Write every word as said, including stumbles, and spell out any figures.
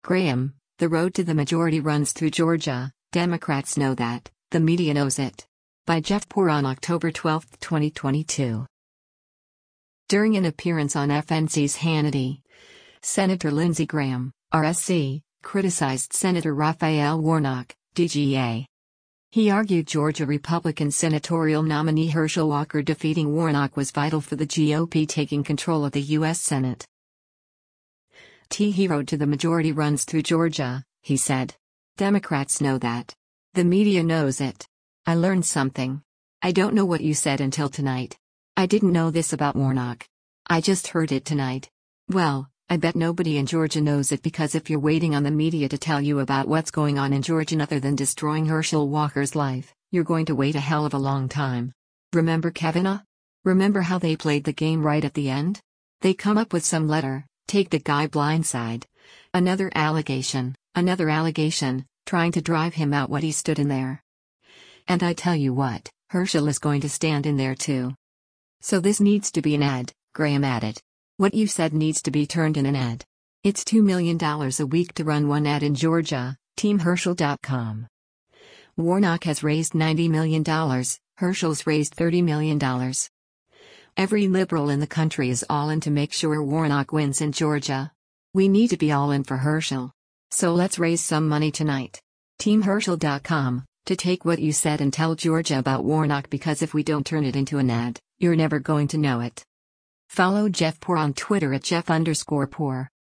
Graham, the road to the majority runs through Georgia, Democrats know that, the media knows it. By Jeff Poor on October twelfth, twenty twenty-two. During an appearance on F N C's Hannity, Senator Lindsey Graham, R S C, criticized Senator Raphael Warnock, D G A. He argued Georgia Republican senatorial nominee Herschel Walker defeating Warnock was vital for the G O P taking control of the U S Senate. The road to the majority runs through Georgia, he said. Democrats know that. The media knows it. I learned something. I don't know what you said until tonight. I didn't know this about Warnock. I just heard it tonight. Well, I bet nobody in Georgia knows it, because if you're waiting on the media to tell you about what's going on in Georgia other than destroying Herschel Walker's life, you're going to wait a hell of a long time. Remember Kavanaugh? Remember how they played the game right at the end? They come up with some letter, take the guy blindside. Another allegation, another allegation, trying to drive him out what he stood in there. And I tell you what, Herschel is going to stand in there too. So this needs to be an ad, Graham added. What you said needs to be turned in an ad. It's two million dollars a week to run one ad in Georgia, Team Herschel dot com. Warnock has raised ninety million dollars, Herschel's raised thirty million dollars. Every liberal in the country is all in to make sure Warnock wins in Georgia. We need to be all in for Herschel. So let's raise some money tonight. Team Herschel dot com, to take what you said and tell Georgia about Warnock, because if we don't turn it into an ad, you're never going to know it. Follow Jeff Poor on Twitter at Jeff underscore Poor.